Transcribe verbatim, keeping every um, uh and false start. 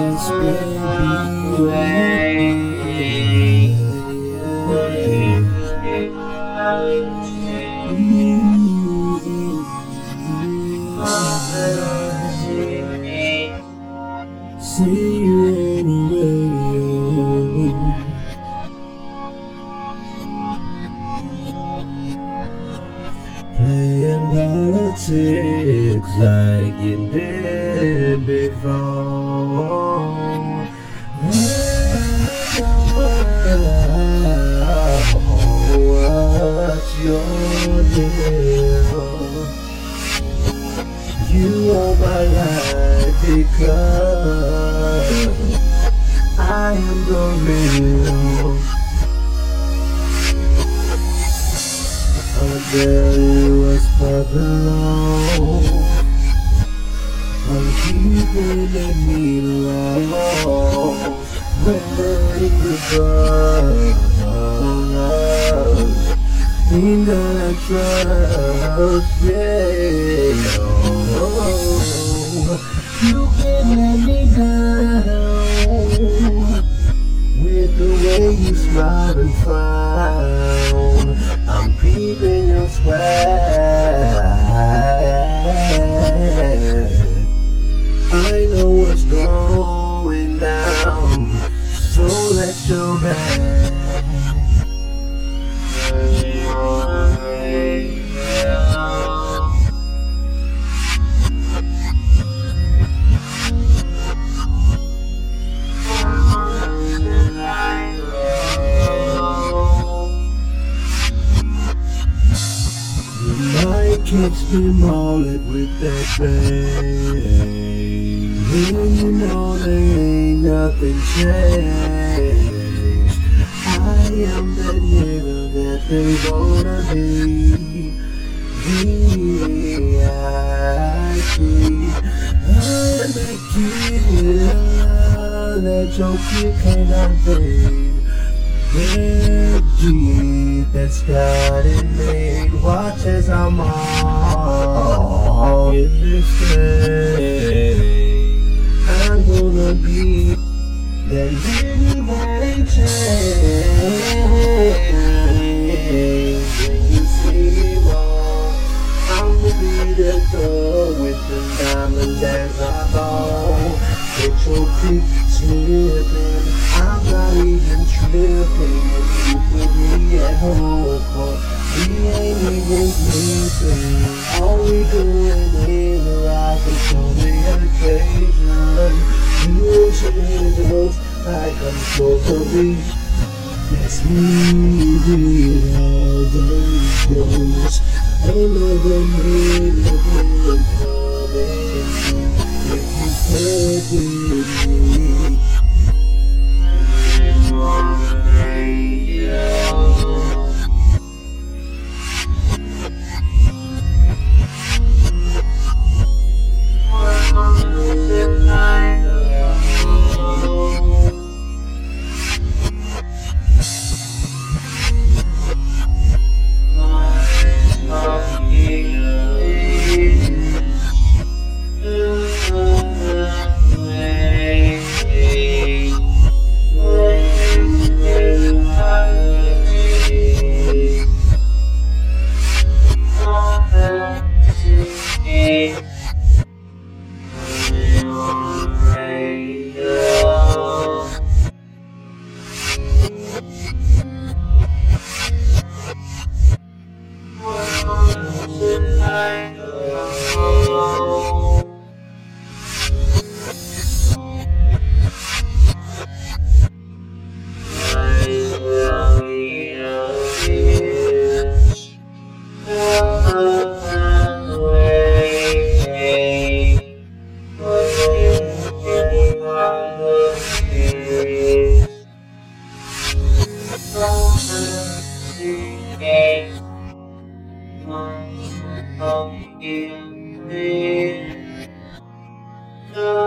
this, baby. See you on the radio, playing politics like you did before. What's your deal? You are my life because I am the real. I'll tell you what's below. I'm keeping me low. Where you go? Ain't gonna trust me. You can let me down with the way you smile and frown. I'm peeping your swag. I know what's going down, so let's go back. Catch me mullet with that bang. When you know there ain't nothing changed. I am that nigga that they wanna be. V I P. I'm that killer that your kid cannot fade. Energy that's got it made. Watch as I'm all in this thing. I'm gonna be that nigga that ain't changed. When you see me walk, I'm gonna be that thug with the diamond as I fall. Get your feet slipping, I'm not even tripping. You put me at home, cause we ain't even sleeping. All we doing is rockin' for the occasion. You change the most like I'm supposed to be. That's me with all those goals. Another minute will come in if you play with me. Oh,